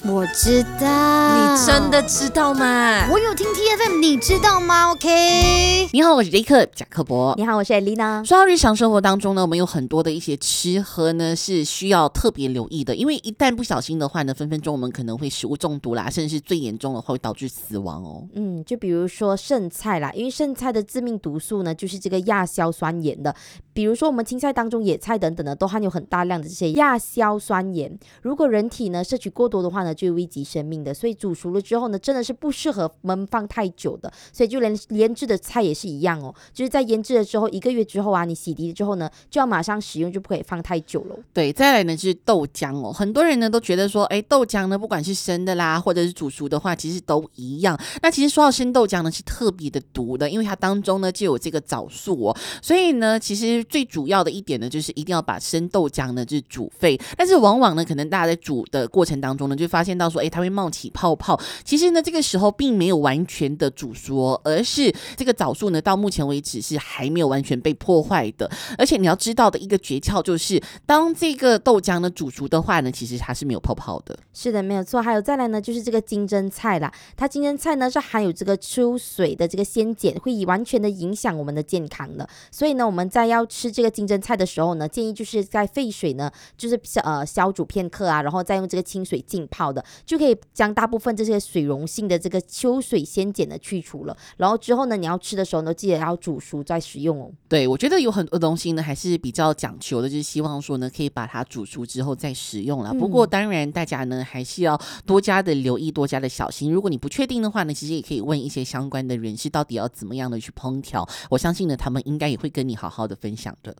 我知道。 你真的知道吗？ 我有听 TFM， 你知道吗 ？OK。 你好，我是杰克贾克伯。 你好，我是 Elena。 说到日常生活当中呢，我们有很多的一些吃喝呢是需要特别留意的，因为一旦不小心的话呢，分分钟我们可能会食物中毒啦，甚至是最严重的话会导致死亡哦。 就比如说剩菜啦，因为剩菜的致命毒素呢就是这个亚硝酸盐的。比如说我们青菜当中野菜等等呢，都含有很大量的这些亚硝酸盐。如果人体呢摄取过多的话呢，就会危及生命的。所以煮熟了之后呢，真的是不适合焖放太久的。所以就连腌制的菜也是一样哦，就是在腌制了之后1个月之后啊，你洗涤了之后呢，就要马上使用，就不可以放太久了。 对，再来呢就是豆浆哦，很多人呢都觉得说，豆浆呢不管是生的啦，或者是煮熟的话，其实都一样。那其实说到生豆浆呢，是特别的毒的，因为它当中呢就有这个藻素哦，所以呢，其实最主要的一点呢，就是一定要把生豆浆呢就是煮沸。但是往往呢，可能大家在煮的过程当中呢，就发现到说，它会冒起泡泡。其实呢，这个时候并没有完全的煮熟哦，而是这个藻素呢，到目前为止是还没有完全被破坏的。而且你要知道的一个诀窍就是，当这个豆浆呢煮熟的话呢，其实它是没有泡泡的。 是的，没有错。还有再来呢，就是这个金针菜啦，它金针菜呢是含有这个出水的这个鲜碱，会完全的影响我们的健康的。所以呢，我们在要吃这个金针菜的时候呢，建议就是在沸水呢，就是消煮片刻啊，然后再用这个清水浸泡的，就可以将大部分这些水溶性的这个秋水鲜碱呢去除了。然后之后呢，你要吃的时候呢，记得要煮熟再食用哦。 对，我觉得有很多东西呢还是比较讲求的，就是希望说呢可以把它煮熟之后再食用啦。不过当然大家呢还是要多加的留意，多加的小心。如果你不确定的话呢，其实也可以问一些相关的人士到底要怎么样的去烹调，我相信呢他们应该也会跟你好好的分享的。